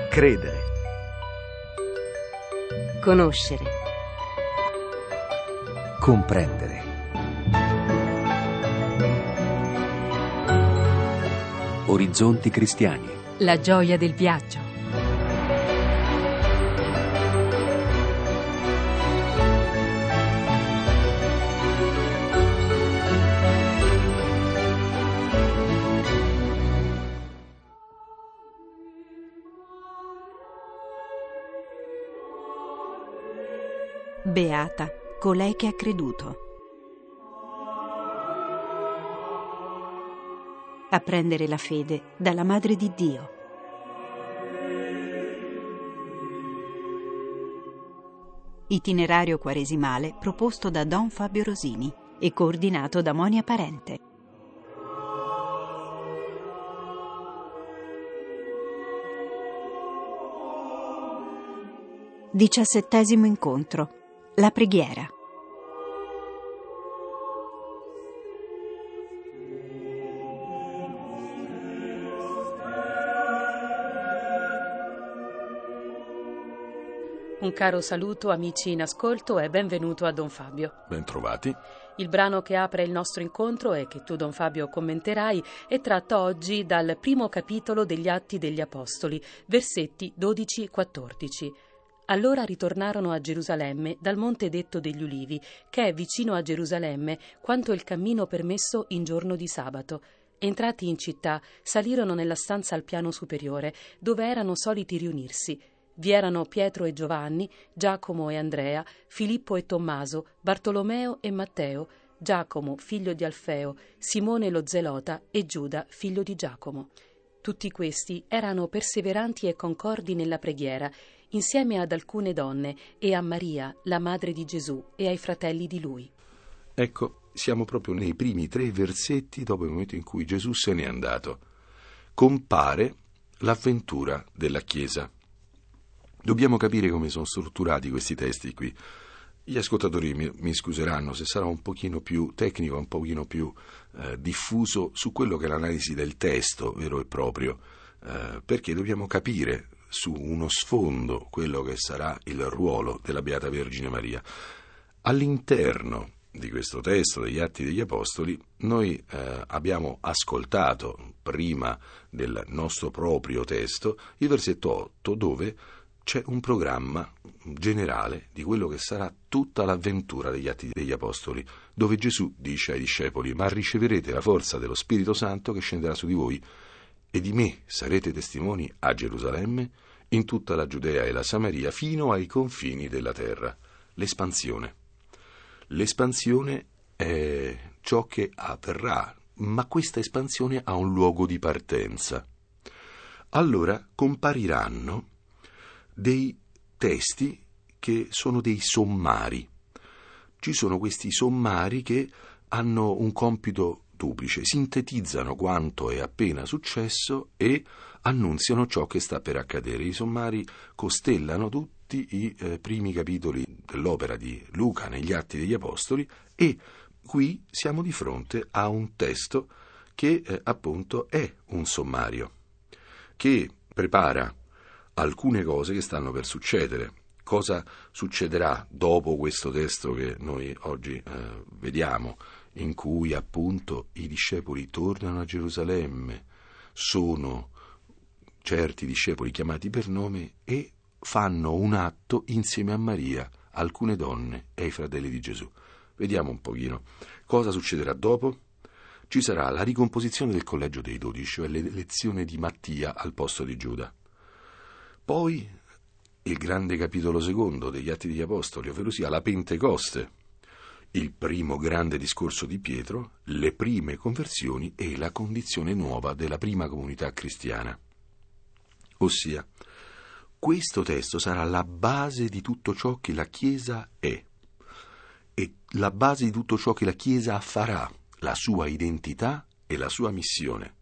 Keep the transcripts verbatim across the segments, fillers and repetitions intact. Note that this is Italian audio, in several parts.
Credere. Conoscere. Comprendere. Orizzonti cristiani. La gioia del viaggio. Beata colei che ha creduto. Apprendere la fede dalla Madre di Dio. Itinerario quaresimale proposto da Don Fabio Rosini e coordinato da Monia Parente. Diciassettesimo incontro. La preghiera. Un caro saluto amici in ascolto e benvenuto a Don Fabio. Bentrovati. Il brano che apre il nostro incontro e che tu, Don Fabio, commenterai è tratto oggi dal primo capitolo degli Atti degli Apostoli, versetti dodici quattordici. Allora ritornarono a Gerusalemme dal monte detto degli Ulivi, che è vicino a Gerusalemme, quanto il cammino permesso in giorno di sabato. Entrati in città, salirono nella stanza al piano superiore, dove erano soliti riunirsi. Vi erano Pietro e Giovanni, Giacomo e Andrea, Filippo e Tommaso, Bartolomeo e Matteo, Giacomo, figlio di Alfeo, Simone lo Zelota e Giuda, figlio di Giacomo. Tutti questi erano perseveranti e concordi nella preghiera, insieme ad alcune donne e a Maria, la madre di Gesù, e ai fratelli di lui. Ecco, siamo proprio nei primi tre versetti dopo il momento in cui Gesù se n'è andato. Compare l'avventura della Chiesa. Dobbiamo capire come sono strutturati questi testi qui. Gli ascoltatori mi, mi scuseranno se sarà un pochino più tecnico, un pochino più eh, diffuso su quello che è l'analisi del testo vero e proprio, eh, perché dobbiamo capire su uno sfondo quello che sarà il ruolo della Beata Vergine Maria. All'interno di questo testo degli Atti degli Apostoli noi eh, abbiamo ascoltato prima del nostro proprio testo il versetto otto, dove c'è un programma generale di quello che sarà tutta l'avventura degli Atti degli Apostoli, dove Gesù dice ai discepoli: ma riceverete la forza dello Spirito Santo che scenderà su di voi, e di me sarete testimoni a Gerusalemme, in tutta la Giudea e la Samaria, fino ai confini della terra. L'espansione. L'espansione è ciò che avverrà, ma questa espansione ha un luogo di partenza. Allora compariranno dei testi che sono dei sommari. Ci sono questi sommari che hanno un compito duplice, sintetizzano quanto è appena successo e annunziano ciò che sta per accadere. I sommari costellano tutti i eh, primi capitoli dell'opera di Luca negli Atti degli Apostoli, e qui siamo di fronte a un testo che eh, appunto è un sommario, che prepara alcune cose che stanno per succedere. Cosa succederà dopo questo testo che noi oggi eh, vediamo, in cui appunto i discepoli tornano a Gerusalemme, sono certi discepoli chiamati per nome e fanno un atto insieme a Maria, alcune donne e ai fratelli di Gesù. Vediamo un pochino cosa succederà dopo. Ci sarà la ricomposizione del collegio dei dodici, cioè l'elezione di Mattia al posto di Giuda. Poi il grande capitolo secondo degli Atti degli Apostoli, ovvero sia la Pentecoste, il primo grande discorso di Pietro, le prime conversioni e la condizione nuova della prima comunità cristiana. Ossia, questo testo sarà la base di tutto ciò che la Chiesa è e la base di tutto ciò che la Chiesa farà, la sua identità e la sua missione.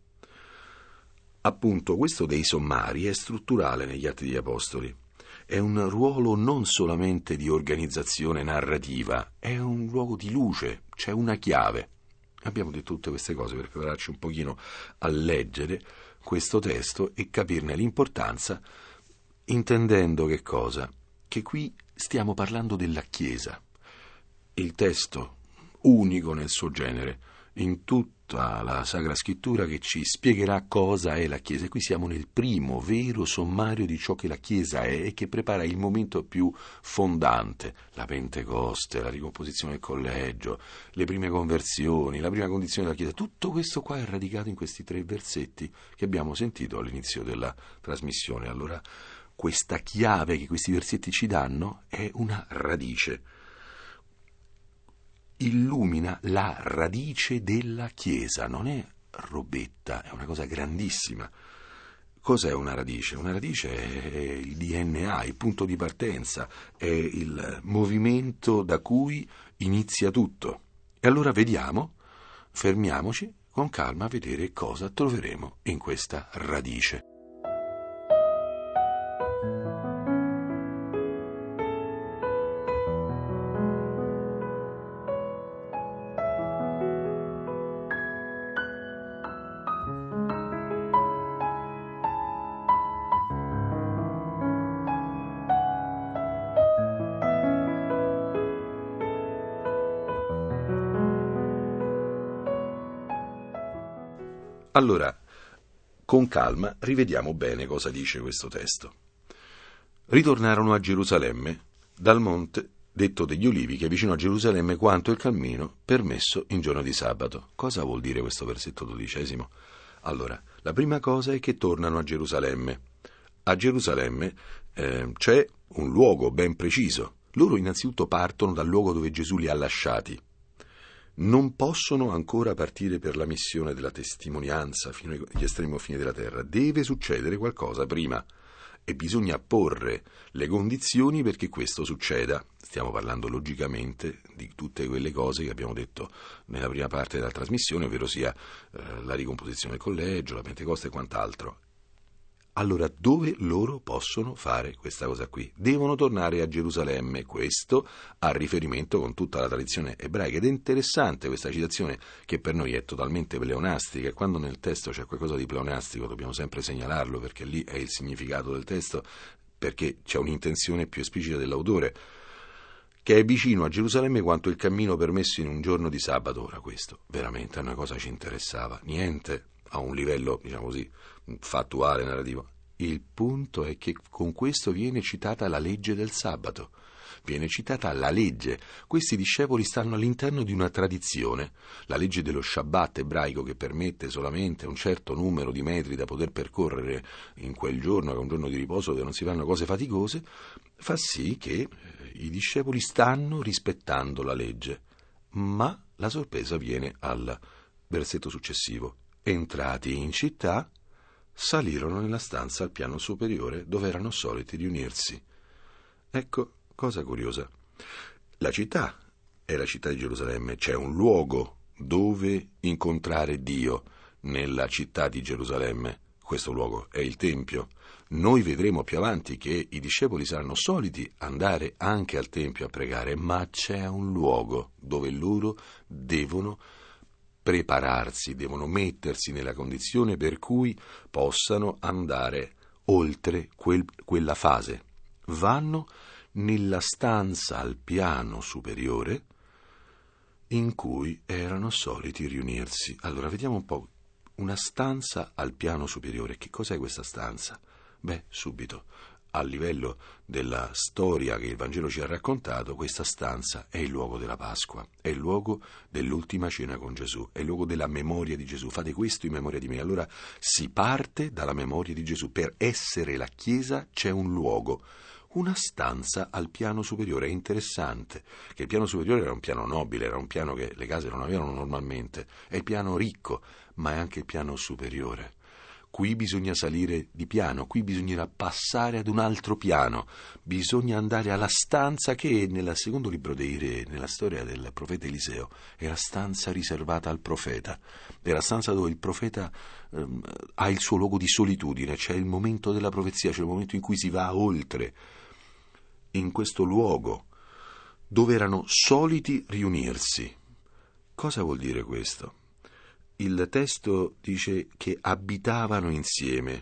Appunto, questo dei sommari è strutturale negli Atti degli Apostoli. È un ruolo non solamente di organizzazione narrativa, è un luogo di luce, c'è una chiave. Abbiamo detto tutte queste cose per prepararci un pochino a leggere questo testo e capirne l'importanza intendendo che cosa? Che qui stiamo parlando della Chiesa. Il testo unico nel suo genere, in tutta la Sacra Scrittura, che ci spiegherà cosa è la Chiesa. E qui siamo nel primo vero sommario di ciò che la Chiesa è e che prepara il momento più fondante, la Pentecoste, la ricomposizione del collegio, le prime conversioni, la prima condizione della Chiesa. Tutto questo qua è radicato in questi tre versetti che abbiamo sentito all'inizio della trasmissione. Allora, questa chiave che questi versetti ci danno è una radice. Illumina la radice della Chiesa, non è robetta, è una cosa grandissima. Cos'è una radice? Una radice è il D N A, il punto di partenza, è il movimento da cui inizia tutto. E allora vediamo, fermiamoci con calma a vedere cosa troveremo in questa radice. Allora, con calma, rivediamo bene cosa dice questo testo. Ritornarono a Gerusalemme, dal monte detto degli Ulivi, che è vicino a Gerusalemme, quanto il cammino permesso in giorno di sabato. Cosa vuol dire questo versetto dodicesimo? Allora, la prima cosa è che tornano a Gerusalemme. A Gerusalemme eh, c'è un luogo ben preciso. Loro innanzitutto partono dal luogo dove Gesù li ha lasciati. Non possono ancora partire per la missione della testimonianza fino agli estremi fini della terra. Deve succedere qualcosa prima e bisogna porre le condizioni perché questo succeda. Stiamo parlando logicamente di tutte quelle cose che abbiamo detto nella prima parte della trasmissione, ovvero sia eh, la ricomposizione del collegio, la Pentecoste e quant'altro. Allora, dove loro possono fare questa cosa qui? Devono tornare a Gerusalemme. Questo ha riferimento con tutta la tradizione ebraica. Ed è interessante questa citazione, che per noi è totalmente pleonastica. E quando nel testo c'è qualcosa di pleonastico dobbiamo sempre segnalarlo, perché lì è il significato del testo, perché c'è un'intenzione più esplicita dell'autore, che è vicino a Gerusalemme quanto il cammino permesso in un giorno di sabato. Ora, questo veramente a noi cosa ci interessava? Niente. A un livello, diciamo così, fattuale, narrativo. Il punto è che con questo viene citata la legge del sabato, viene citata la legge. Questi discepoli stanno all'interno di una tradizione, la legge dello Shabbat ebraico, che permette solamente un certo numero di metri da poter percorrere in quel giorno, che è un giorno di riposo dove non si fanno cose faticose, fa sì che i discepoli stanno rispettando la legge. Ma la sorpresa viene al versetto successivo. Entrati in città, salirono nella stanza al piano superiore dove erano soliti riunirsi. Ecco, cosa curiosa. La città è la città di Gerusalemme, c'è un luogo dove incontrare Dio nella città di Gerusalemme. Questo luogo è il Tempio. Noi vedremo più avanti che i discepoli saranno soliti andare anche al Tempio a pregare, ma c'è un luogo dove loro devono prepararsi, devono mettersi nella condizione per cui possano andare oltre quel, quella fase. Vanno nella stanza al piano superiore in cui erano soliti riunirsi. Allora, vediamo un po'. Una stanza al piano superiore. Che cos'è questa stanza? Beh, subito. A livello della storia che il Vangelo ci ha raccontato, questa stanza è il luogo della Pasqua, è il luogo dell'ultima cena con Gesù, è il luogo della memoria di Gesù. Fate questo in memoria di me. Allora si parte dalla memoria di Gesù. Per essere la Chiesa c'è un luogo, una stanza al piano superiore. È interessante che il piano superiore era un piano nobile, era un piano che le case non avevano normalmente, è il piano ricco, ma è anche il piano superiore. Qui bisogna salire di piano, qui bisognerà passare ad un altro piano, bisogna andare alla stanza che nel secondo libro dei Re, nella storia del profeta Eliseo, è la stanza riservata al profeta, è la stanza dove il profeta ehm, ha il suo luogo di solitudine, c'è il momento della profezia, c'è il momento in cui si va oltre. In questo luogo dove erano soliti riunirsi. Cosa vuol dire questo? Il testo dice che abitavano insieme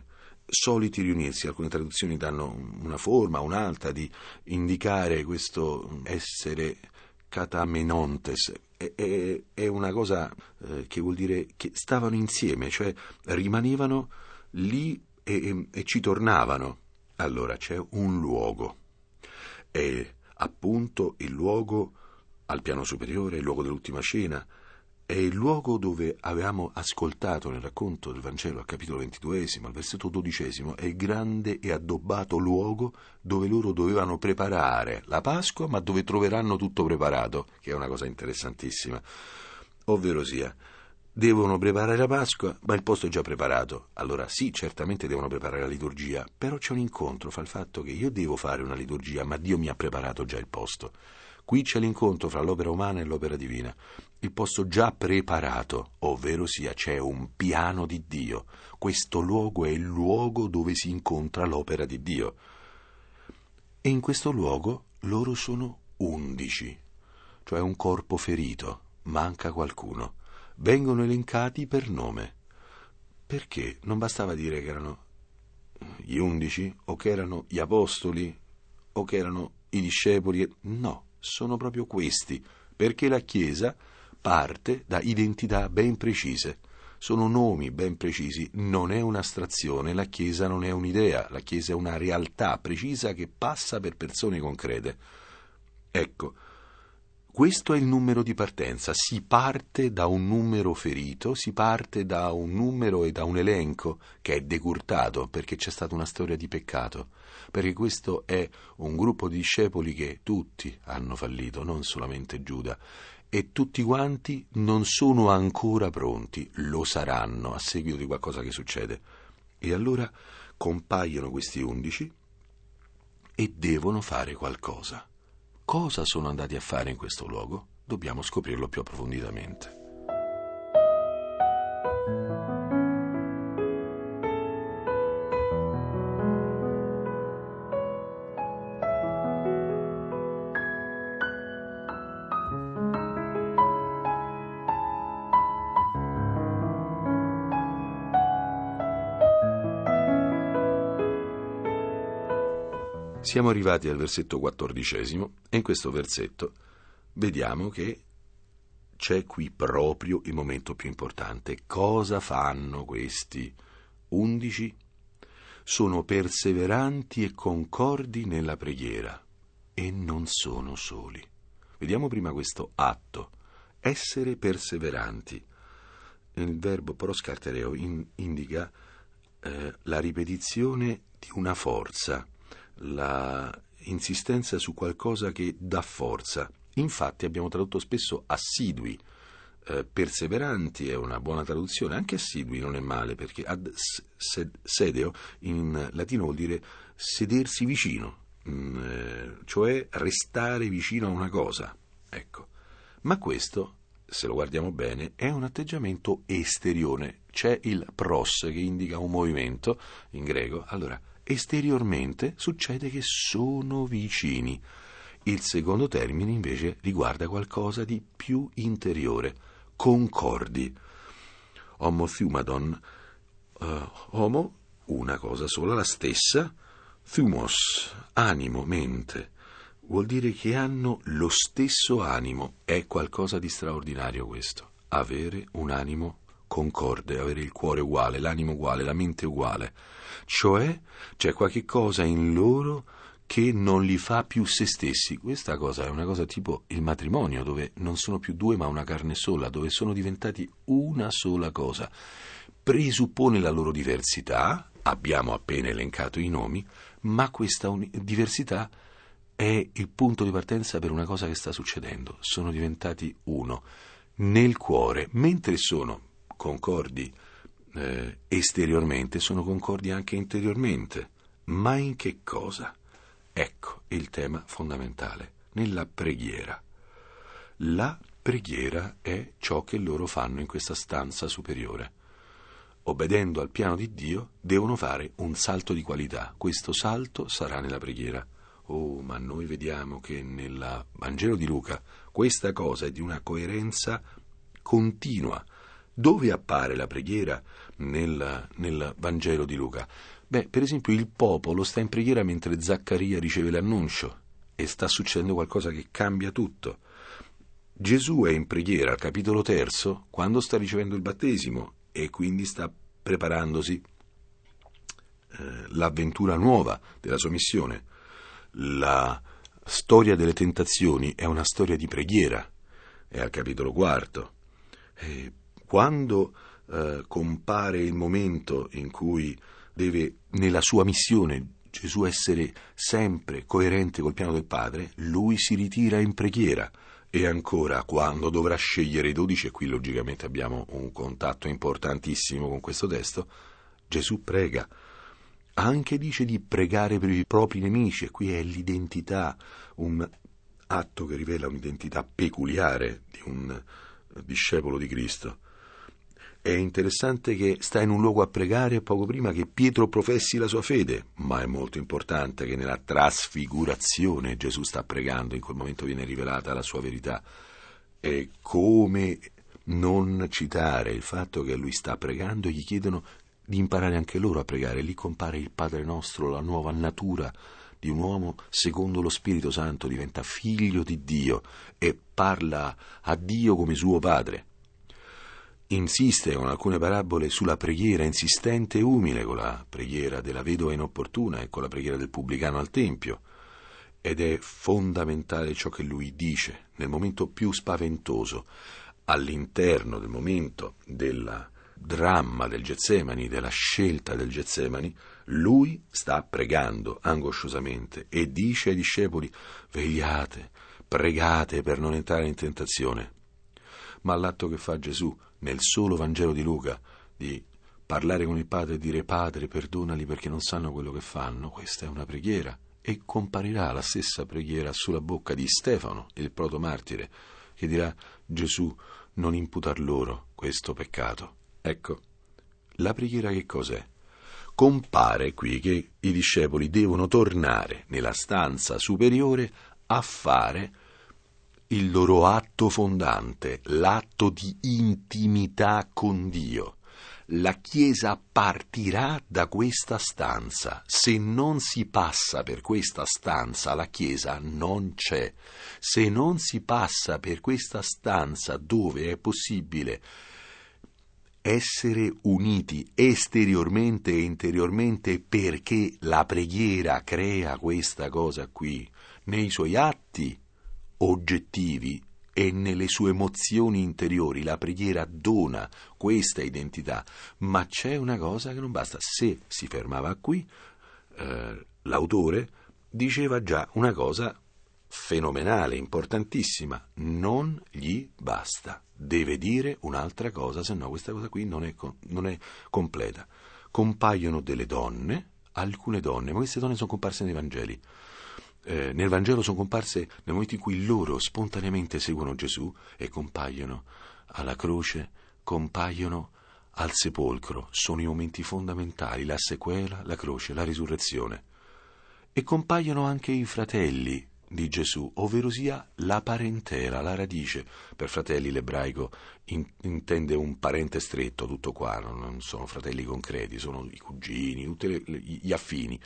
soliti riunirsi. Alcune traduzioni danno una forma, un'altra, di indicare questo essere catamenontes. È, è, è una cosa eh, che vuol dire che stavano insieme, cioè rimanevano lì e, e, e ci tornavano. Allora c'è un luogo, è appunto il luogo al piano superiore, il luogo dell'ultima cena, è il luogo dove avevamo ascoltato nel racconto del Vangelo al capitolo ventiduesimo, al versetto dodicesimo, è il grande e addobbato luogo dove loro dovevano preparare la Pasqua, ma dove troveranno tutto preparato, che è una cosa interessantissima. Ovvero sia, devono preparare la Pasqua, ma il posto è già preparato. Allora sì, certamente devono preparare la liturgia, però c'è un incontro fra il fatto che io devo fare una liturgia, ma Dio mi ha preparato già il posto. Qui c'è l'incontro fra l'opera umana e l'opera divina, il posto già preparato, ovvero sia c'è un piano di Dio. Questo luogo è il luogo dove si incontra l'opera di Dio. E in questo luogo loro sono undici, cioè un corpo ferito, manca qualcuno. Vengono elencati per nome. Perché? Non bastava dire che erano gli undici, o che erano gli apostoli, o che erano i discepoli. No, sono proprio questi, perché la Chiesa parte da identità ben precise. Sono nomi ben precisi, non è un'astrazione, la Chiesa non è un'idea, la Chiesa è una realtà precisa che passa per persone concrete. Ecco, questo è il numero di partenza, si parte da un numero ferito, si parte da un numero e da un elenco che è decurtato perché c'è stata una storia di peccato, perché questo è un gruppo di discepoli che tutti hanno fallito, non solamente Giuda, e tutti quanti non sono ancora pronti, lo saranno a seguito di qualcosa che succede. E allora compaiono questi undici e devono fare qualcosa. Cosa sono andati a fare in questo luogo? Dobbiamo scoprirlo più approfonditamente. Siamo arrivati al versetto quattordicesimo e in questo versetto vediamo che c'è qui proprio il momento più importante. Cosa fanno questi undici? Sono perseveranti e concordi nella preghiera e non sono soli. Vediamo prima questo atto, essere perseveranti. Il verbo proscartereo in, indica eh, la ripetizione di una forza, la insistenza su qualcosa che dà forza. Infatti abbiamo tradotto spesso assidui, eh, perseveranti è una buona traduzione, anche assidui non è male, perché ad sedeo in latino vuol dire sedersi vicino, mh, eh, cioè restare vicino a una cosa, ecco. Ma questo, se lo guardiamo bene, è un atteggiamento esteriore, c'è il pros che indica un movimento in greco, allora esteriormente succede che sono vicini. Il secondo termine invece riguarda qualcosa di più interiore, concordi. Homothumadon, uh, homo, una cosa sola, la stessa, thumos, animo, mente. Vuol dire che hanno lo stesso animo. È qualcosa di straordinario questo, avere un animo concorde, avere il cuore uguale, l'animo uguale, la mente uguale. Cioè c'è qualche cosa in loro che non li fa più se stessi. Questa cosa è una cosa tipo il matrimonio, dove non sono più due ma una carne sola, dove sono diventati una sola cosa. Presuppone la loro diversità, abbiamo appena elencato i nomi, ma questa un- diversità è il punto di partenza per una cosa che sta succedendo. Sono diventati uno nel cuore, mentre sono concordi eh, esteriormente, sono concordi anche interiormente. Ma in che cosa? Ecco il tema fondamentale, nella preghiera. La preghiera è ciò che loro fanno in questa stanza superiore. Obbedendo al piano di Dio, devono fare un salto di qualità. Questo salto sarà nella preghiera. Oh, ma noi vediamo che nel Vangelo di Luca questa cosa è di una coerenza continua. Dove appare la preghiera nel, nel Vangelo di Luca? Beh, per esempio il popolo sta in preghiera mentre Zaccaria riceve l'annuncio e sta succedendo qualcosa che cambia tutto. Gesù è in preghiera al capitolo terzo quando sta ricevendo il battesimo e quindi sta preparandosi eh, l'avventura nuova della sua missione. La storia delle tentazioni è una storia di preghiera, è al capitolo quarto. E quando eh, compare il momento in cui deve, nella sua missione, Gesù essere sempre coerente col piano del Padre, lui si ritira in preghiera. E ancora, quando dovrà scegliere i dodici, e qui logicamente abbiamo un contatto importantissimo con questo testo, Gesù prega. Anche dice di pregare per i propri nemici, e qui è l'identità, un atto che rivela un'identità peculiare di un discepolo di Cristo. È interessante che sta in un luogo a pregare poco prima che Pietro professi la sua fede, ma è molto importante che nella trasfigurazione Gesù sta pregando, in quel momento viene rivelata la sua verità. E come non citare il fatto che lui sta pregando, gli chiedono di imparare anche loro a pregare. Lì compare il Padre nostro, la nuova natura di un uomo secondo lo Spirito Santo, diventa figlio di Dio e parla a Dio come suo Padre. Insiste con alcune parabole sulla preghiera insistente e umile, con la preghiera della vedova inopportuna e con la preghiera del pubblicano al Tempio. Ed è fondamentale ciò che lui dice nel momento più spaventoso, all'interno del momento del dramma del Getsemani, della scelta del Getsemani. Lui sta pregando angosciosamente e dice ai discepoli: vegliate, pregate per non entrare in tentazione. Ma l'atto che fa Gesù nel solo Vangelo di Luca, di parlare con il Padre e dire: Padre, perdonali perché non sanno quello che fanno, questa è una preghiera. E comparirà la stessa preghiera sulla bocca di Stefano, il protomartire, che dirà: Gesù, non imputar loro questo peccato. Ecco, la preghiera che cos'è? Compare qui che i discepoli devono tornare nella stanza superiore a fare il loro atto fondante, l'atto di intimità con Dio. La Chiesa partirà da questa stanza. Se non si passa per questa stanza, la Chiesa non c'è. Se non si passa per questa stanza dove è possibile essere uniti esteriormente e interiormente, perché la preghiera crea questa cosa qui, nei suoi atti oggettivi e nelle sue emozioni interiori, la preghiera dona questa identità. Ma c'è una cosa che non basta. Se si fermava qui, eh, l'autore diceva già una cosa fenomenale, importantissima: non gli basta, deve dire un'altra cosa, se no questa cosa qui non è, non è completa. Compaiono delle donne, alcune donne, ma queste donne sono comparse nei Vangeli. Eh, nel Vangelo sono comparse nel momento in cui loro spontaneamente seguono Gesù e compaiono alla croce, compaiono al sepolcro. Sono i momenti fondamentali: la sequela, la croce, la risurrezione. E compaiono anche i fratelli di Gesù, ovvero sia la parentela, la radice. Per fratelli l'ebraico in, intende un parente stretto, tutto qua, non sono fratelli concreti, sono i cugini, tutti gli affini.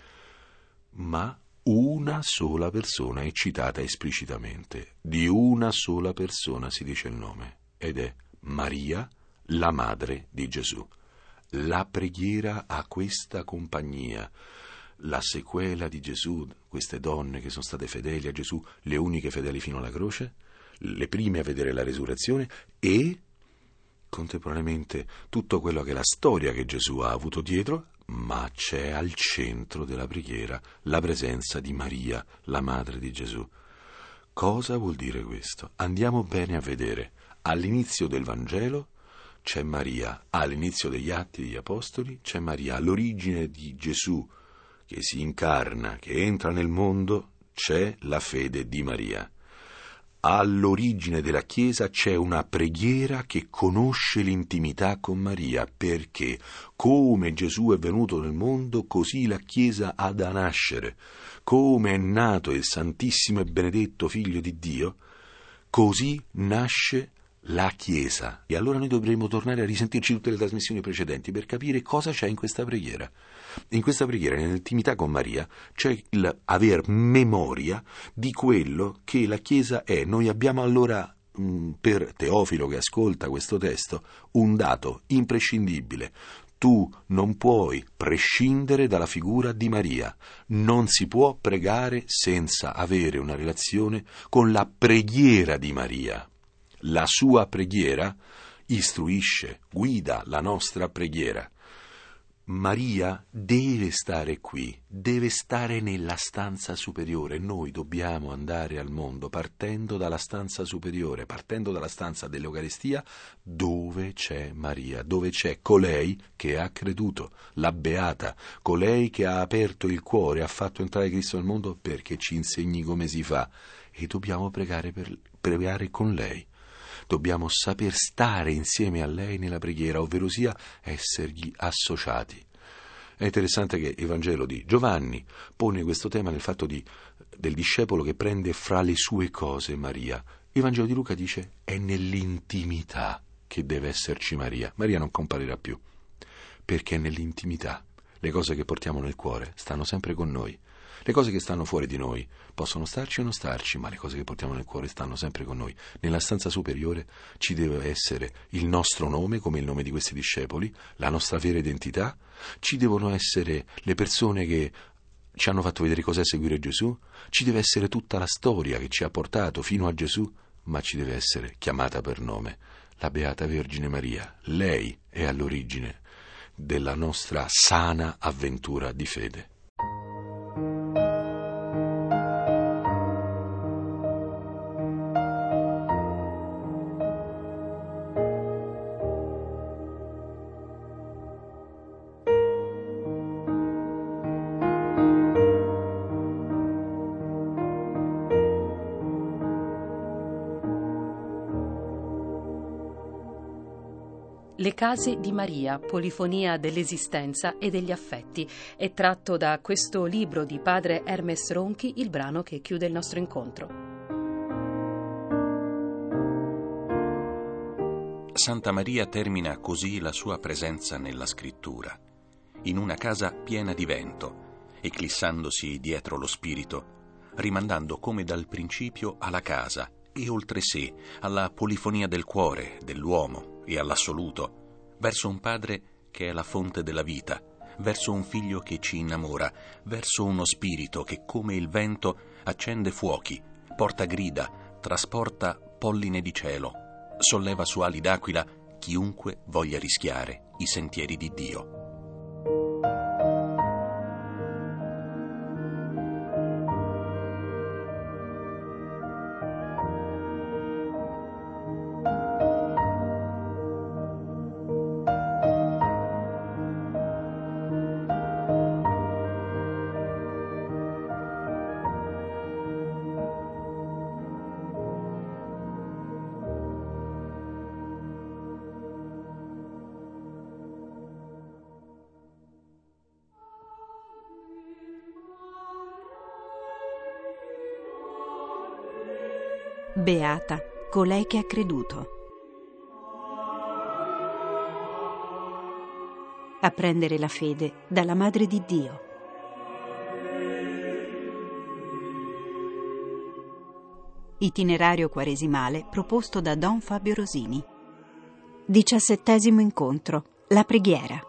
Ma una sola persona è citata esplicitamente, di una sola persona si dice il nome, ed è Maria, la madre di Gesù. La preghiera ha questa compagnia, la sequela di Gesù, queste donne che sono state fedeli a Gesù, le uniche fedeli fino alla croce, le prime a vedere la resurrezione, e contemporaneamente tutto quello che è la storia che Gesù ha avuto dietro, ma c'è al centro della preghiera la presenza di Maria, la madre di Gesù. Cosa vuol dire questo? Andiamo bene a vedere. All'inizio del Vangelo c'è Maria, all'inizio degli Atti degli Apostoli c'è Maria, all'origine di Gesù che si incarna, che entra nel mondo, c'è la fede di Maria. All'origine della Chiesa c'è una preghiera che conosce l'intimità con Maria, perché come Gesù è venuto nel mondo, così la Chiesa ha da nascere. Come è nato il Santissimo e Benedetto Figlio di Dio, così nasce la Chiesa. E allora noi dovremo tornare a risentirci tutte le trasmissioni precedenti per capire cosa c'è in questa preghiera. In questa preghiera, nell'intimità con Maria, c'è il aver memoria di quello che la Chiesa è. Noi abbiamo allora, mh, per Teofilo che ascolta questo testo, un dato imprescindibile. Tu non puoi prescindere dalla figura di Maria. Non si può pregare senza avere una relazione con la preghiera di Maria. La sua preghiera istruisce, guida la nostra preghiera. Maria deve stare qui, deve stare nella stanza superiore. Noi dobbiamo andare al mondo partendo dalla stanza superiore, partendo dalla stanza dell'Eucaristia, dove c'è Maria, dove c'è colei che ha creduto, la beata, colei che ha aperto il cuore, ha fatto entrare Cristo nel mondo perché ci insegni come si fa. E dobbiamo pregare, per, pregare con lei. Dobbiamo saper stare insieme a lei nella preghiera, ovvero sia essergli associati. È interessante che il Vangelo di Giovanni pone questo tema nel fatto di, del discepolo che prende fra le sue cose Maria. Il Vangelo di Luca dice è nell'intimità che deve esserci Maria. Maria non comparirà più, perché è nell'intimità. Le cose che portiamo nel cuore stanno sempre con noi. Le cose che stanno fuori di noi possono starci o non starci, ma le cose che portiamo nel cuore stanno sempre con noi. Nella stanza superiore ci deve essere il nostro nome, come il nome di questi discepoli, la nostra vera identità, ci devono essere le persone che ci hanno fatto vedere cos'è seguire Gesù, ci deve essere tutta la storia che ci ha portato fino a Gesù, ma ci deve essere chiamata per nome la Beata Vergine Maria. Lei è all'origine della nostra sana avventura di fede. Le case di Maria, polifonia dell'esistenza e degli affetti. È tratto da questo libro di padre Hermes Ronchi il brano che chiude il nostro incontro. Santa Maria termina così la sua presenza nella scrittura, in una casa piena di vento, eclissandosi dietro lo spirito, rimandando come dal principio alla casa e oltre sé alla polifonia del cuore, dell'uomo e all'assoluto, verso un padre che è la fonte della vita, verso un figlio che ci innamora, verso uno spirito che come il vento accende fuochi, porta grida, trasporta polline di cielo, solleva su ali d'aquila chiunque voglia rischiare i sentieri di Dio. Beata colei che ha creduto. A prendere la fede dalla Madre di Dio. Itinerario quaresimale proposto da Don Fabio Rosini. Diciassettesimo incontro. La preghiera.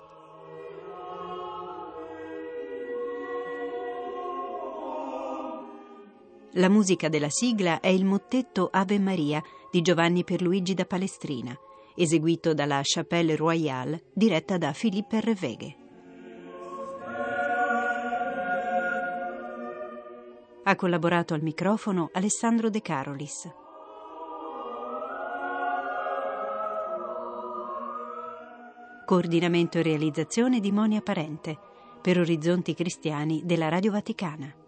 La musica della sigla è il mottetto Ave Maria di Giovanni Pierluigi da Palestrina, eseguito dalla Chapelle Royale, diretta da Philippe Reveghe. Ha collaborato al microfono Alessandro De Carolis. Coordinamento e realizzazione di Monia Parente, per Orizzonti Cristiani della Radio Vaticana.